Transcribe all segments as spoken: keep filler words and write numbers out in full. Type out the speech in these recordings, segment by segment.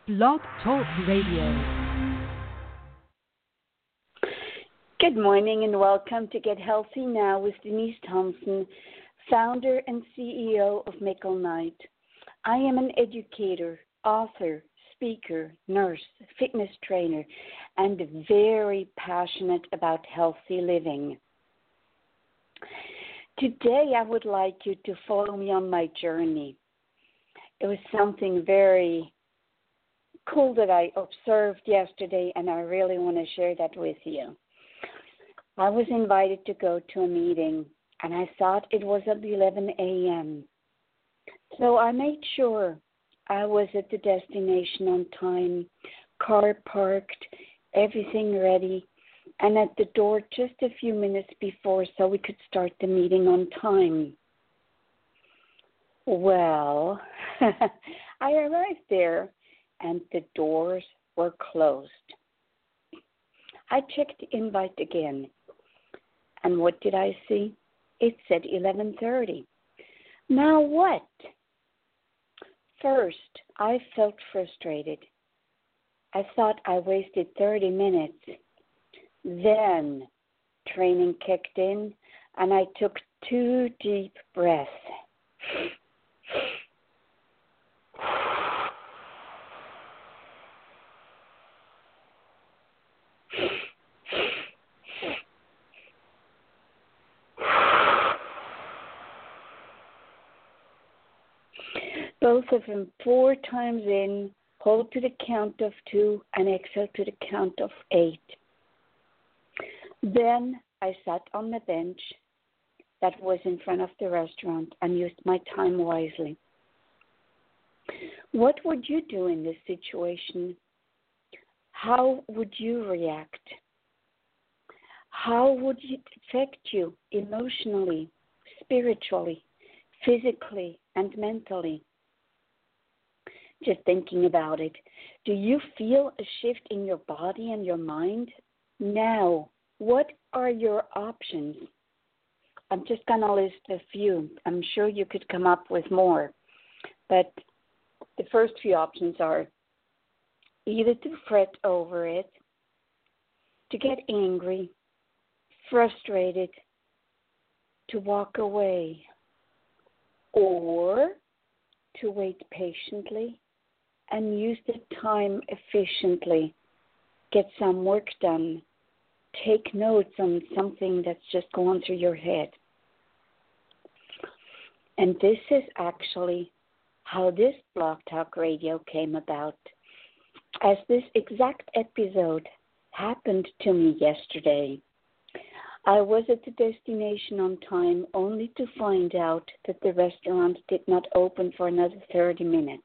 Blog Talk Radio. Good morning and welcome to Get Healthy Now with Denise Thompson, founder and C E O of Mickle Knight. I am an educator, author, speaker, nurse, fitness trainer, and very passionate about healthy living. Today I would like you to follow me on my journey. It was something very cool that I observed yesterday, and I really want to share that with you. I was invited to go to a meeting, and I thought it was at eleven a.m. So I made sure I was at the destination on time, car parked, everything ready, and at the door just a few minutes before so we could start the meeting on time. Well, I arrived there, and the doors were closed. I checked the invite again, and what did I see? It said eleven thirty. Now what? First, I felt frustrated. I thought I wasted thirty minutes. Then, training kicked in, and I took two deep breaths. Both of them four times in, hold to the count of two, and exhale to the count of eight. Then I sat on the bench that was in front of the restaurant and used my time wisely. What would you do in this situation? How would you react? How would it affect you emotionally, spiritually, physically, and mentally? Just thinking about it, do you feel a shift in your body and your mind? Now, what are your options? I'm just going to list a few. I'm sure you could come up with more. But the first few options are either to fret over it, to get angry, frustrated, to walk away, or to wait patiently and use the time efficiently, get some work done, take notes on something that's just going through your head. And this is actually how this Blog Talk Radio came about, as this exact episode happened to me yesterday. I was at the destination on time only to find out that the restaurant did not open for another thirty minutes.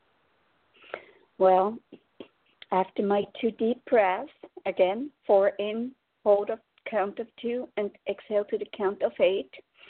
Well, after my two deep breaths, again, four in, hold a count of two, and exhale to the count of eight,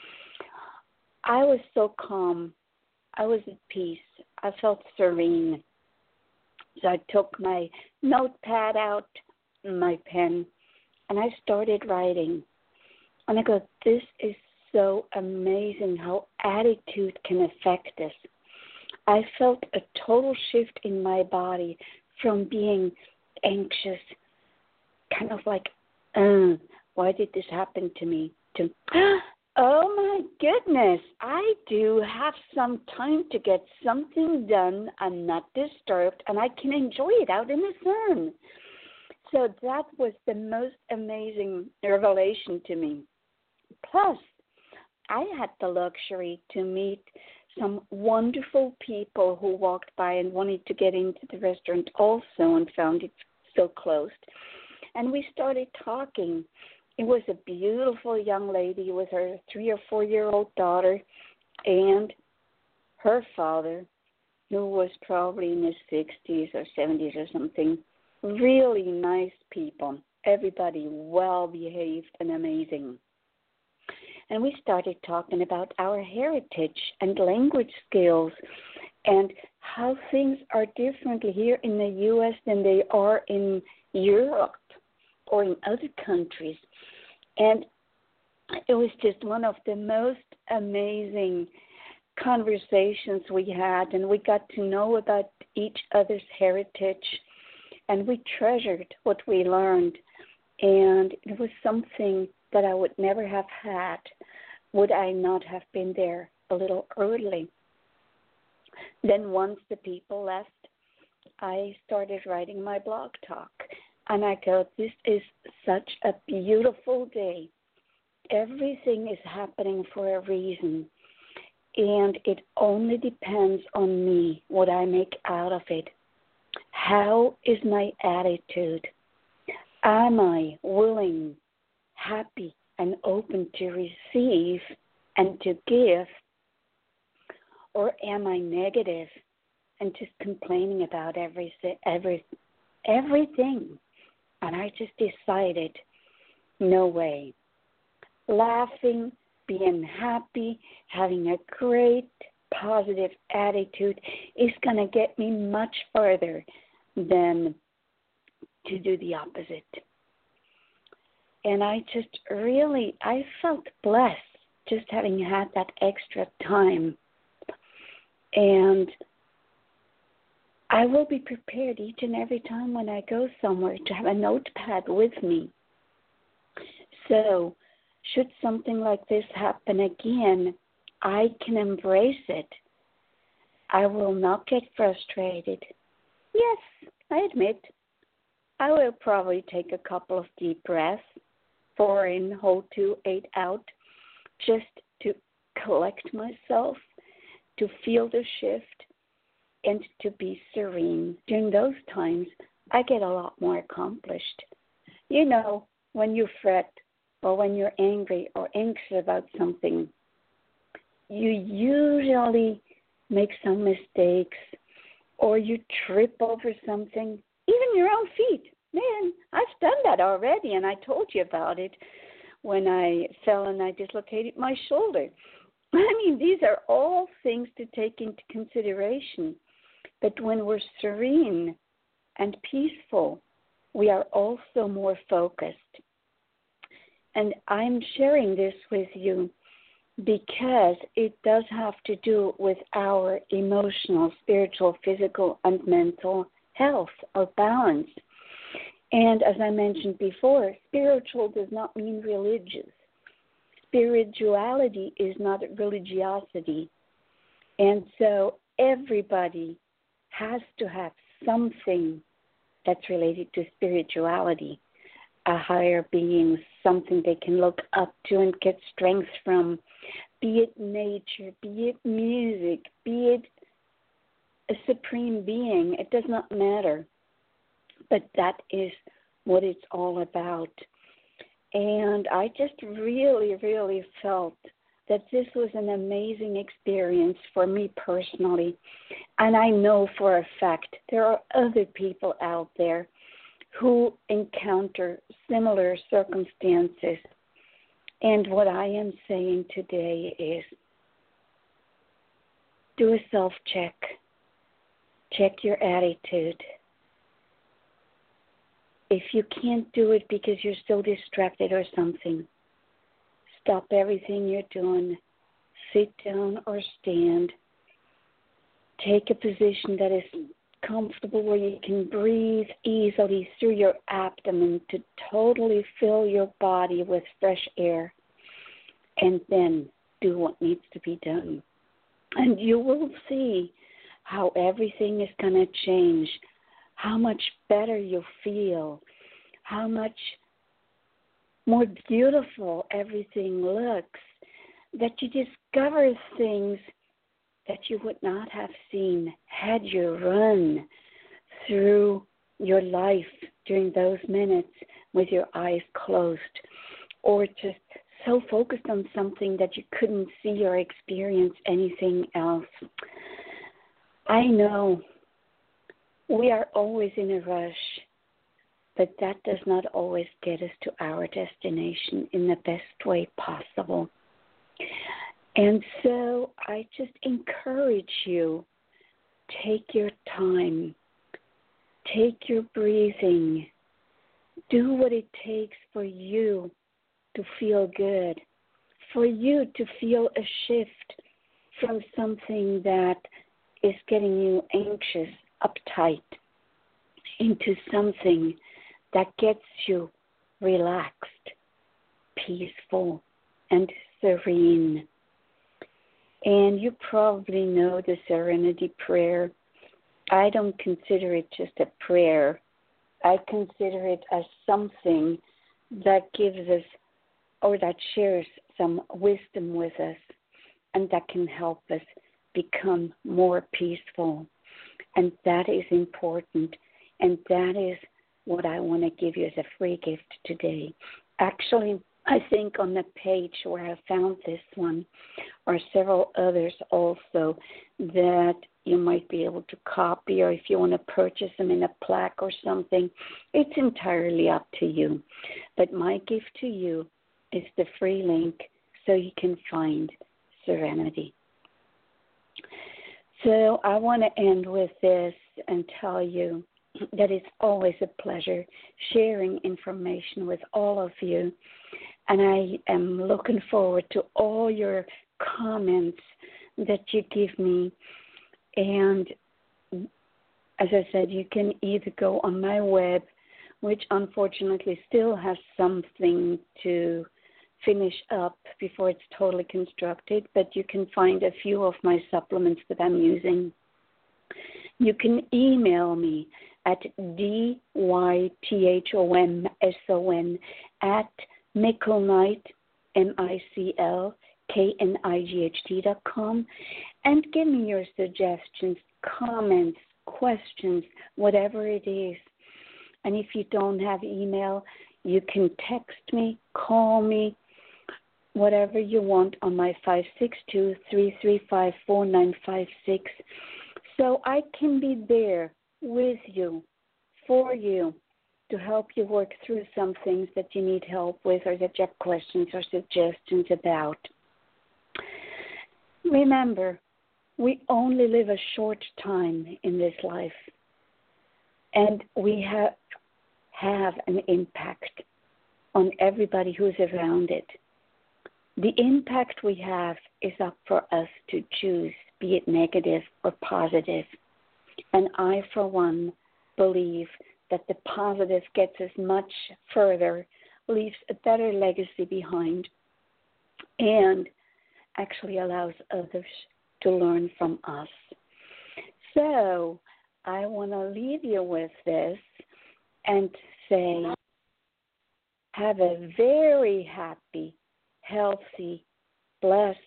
I was so calm. I was at peace. I felt serene. So I took my notepad out, my pen, and I started writing. And I go, this is so amazing how attitude can affect us. I felt a total shift in my body from being anxious, kind of like, uh, why did this happen to me, to, oh my goodness, I do have some time to get something done. I'm not disturbed, and I can enjoy it out in the sun. So that was the most amazing revelation to me. Plus, I had the luxury to meet some wonderful people who walked by and wanted to get into the restaurant also and found it so closed. And we started talking. It was a beautiful young lady with her three or four-year-old daughter and her father, who was probably in his sixties or seventies or something. Really nice people. Everybody well-behaved and amazing. And we started talking about our heritage and language skills and how things are different here in the U S than they are in Europe or in other countries. And it was just one of the most amazing conversations we had, and we got to know about each other's heritage, and we treasured what we learned. And it was something that I would never have had would I not have been there a little early. Then once the people left, I started writing my blog talk. And I go, this is such a beautiful day. Everything is happening for a reason. And it only depends on me, what I make out of it. How is my attitude? Am I willing, happy, and open to receive and to give? Or am I negative and just complaining about every, every, everything? And I just decided, no way. Laughing, being happy, having a great positive attitude is going to get me much further than to do the opposite. And I just really, I felt blessed just having had that extra time. And I will be prepared each and every time when I go somewhere to have a notepad with me. So, should something like this happen again, I can embrace it. I will not get frustrated. Yes, I admit, I will probably take a couple of deep breaths, four in, hold two, eight out, just to collect myself, to feel the shift, and to be serene. During those times, I get a lot more accomplished. You know, when you fret, or when you're angry or anxious about something, you usually make some mistakes or you trip over something, even your own feet. Man, I've done that already, and I told you about it when I fell and I dislocated my shoulder. I mean, these are all things to take into consideration. But when we're serene and peaceful, we are also more focused. And I'm sharing this with you because it does have to do with our emotional, spiritual, physical, and mental health or balance. And as I mentioned before, spiritual does not mean religious. Spirituality is not religiosity. And so everybody has to have something that's related to spirituality. A higher being, something they can look up to and get strength from, be it nature, be it music, be it a supreme being. It does not matter. But that is what it's all about. And I just really, really felt that this was an amazing experience for me personally. And I know for a fact there are other people out there who encounter similar circumstances. And what I am saying today is do a self-check. Check your attitude. If you can't do it because you're so distracted or something, stop everything you're doing. Sit down or stand. Take a position that is comfortable where you can breathe easily through your abdomen to totally fill your body with fresh air, and then do what needs to be done. And you will see how everything is going to change, how much better you feel, how much more beautiful everything looks, that you discover things that you would not have seen had you run through your life during those minutes with your eyes closed, or just so focused on something that you couldn't see or experience anything else. I know we are always in a rush, but that does not always get us to our destination in the best way possible. And so I just encourage you, take your time, take your breathing, do what it takes for you to feel good, for you to feel a shift from something that is getting you anxious, uptight into something that gets you relaxed, peaceful, and serene. And you probably know the Serenity Prayer. I don't consider it just a prayer. I consider it as something that gives us or that shares some wisdom with us and that can help us become more peaceful. And that is important. And that is what I want to give you as a free gift today. Actually, I think on the page where I found this one are several others also that you might be able to copy, or if you want to purchase them in a plaque or something, it's entirely up to you. But my gift to you is the free link so you can find serenity. So I want to end with this and tell you that it's always a pleasure sharing information with all of you. And I am looking forward to all your comments that you give me. And as I said, you can either go on my web, which unfortunately still has something to finish up before it's totally constructed, but you can find a few of my supplements that I'm using. You can email me at D Y T H O M S O N at Mickelknight, M I C L K N I G H T dot com, and give me your suggestions, comments, questions, whatever it is. And if you don't have email, you can text me, call me, whatever you want on my five six two, three three five, four nine five six, so I can be there with you, for you, to help you work through some things that you need help with or that you have questions or suggestions about. Remember, we only live a short time in this life, and we have, have an impact on everybody who's around it. The impact we have is up for us to choose, be it negative or positive. And I, for one, believe that the positive gets us much further, leaves a better legacy behind, and actually allows others to learn from us. So I want to leave you with this and say, have a very happy, healthy, blessed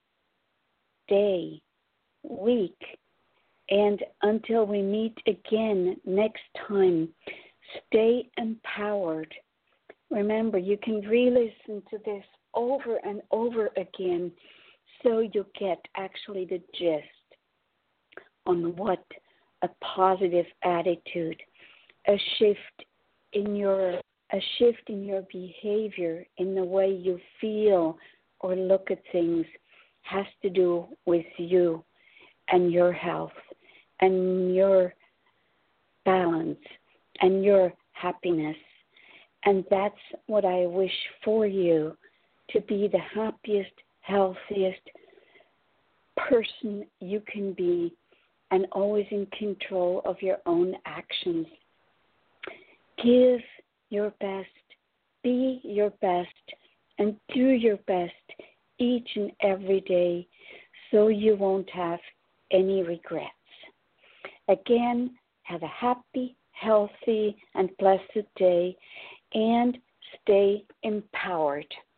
day, week, and until we meet again next time, stay empowered. Remember, you can re-listen to this over and over again so you get actually the gist on what a positive attitude, a shift in your a shift in your behavior, in the way you feel or look at things, has to do with you and your health and your balance and your happiness. And that's what I wish for you, to be the happiest, healthiest person you can be, and always in control of your own actions. Give your best, be your best, and do your best each and every day so you won't have any regrets. Again, have a happy, healthy, and blessed day, and stay empowered.